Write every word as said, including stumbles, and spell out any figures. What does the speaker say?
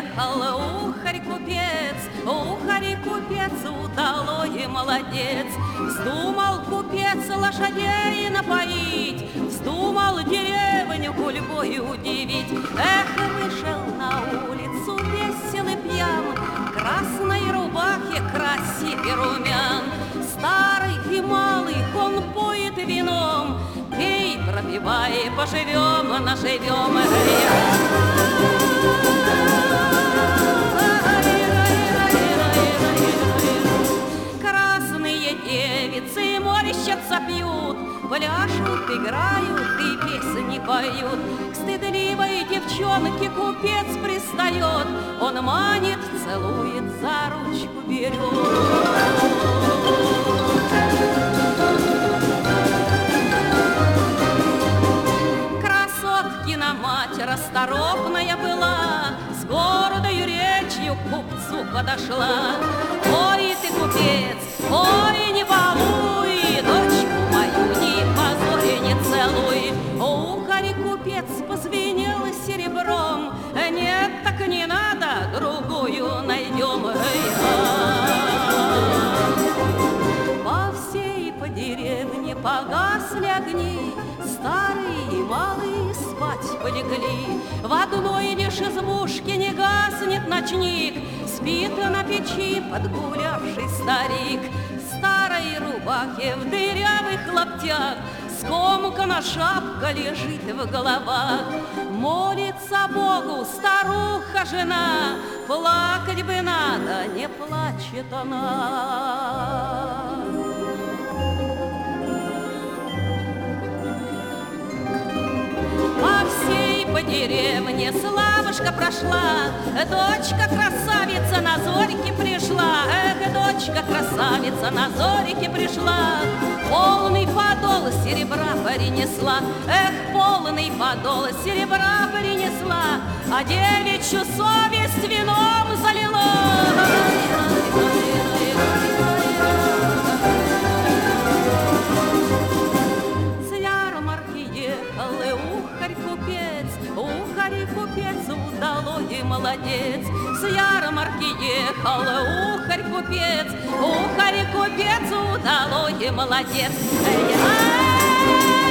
ехал ухарь-купец, ухарь-купец, удалой молодец. Вздумал купец лошадей напоить, вздумал деревню гульбой удивить. Эх, вышел на улицу весел и пьян, в красной рубахе красивый румян. Старый и малый он поет вином, пей, пропивай, поживем, наживем. Красные девицы морщатся, пьют, пляшут, играют и песни поют. К стыдливой девчонке купец пристает, он манит, целует, за ручку берет. Красоткина мать расторопная была, с гордою речью к купцу подошла. Ой, ты, купец, ой, не балуй, дочку мою ни позорь, не целуй. Ухарь-купец позвенел серебром, нет, так не надо, другую найдем. По всей по деревне погасли огни, старые и малые спать полегли. В одной лишь избушке не гаснет ночник, спит на печи подгулявший старик. В старой рубахе, в дырявых лаптях, скомкана шапка лежит в головах. Молится Богу старуха-жена, плакать бы надо, не плачет она. По всей по деревне славушка прошла, дочка красавица на зорьке пришла. Эх, дочка красавица на зорьке пришла, полный подол серебра принесла. Эх, полный подол серебра принесла, а девичью совесть вином залила. Ухарь-купец, ухарь-купец, удалой молодец. С ярмарки ехал ухарь-купец, ухарь-купец, удалой молодец.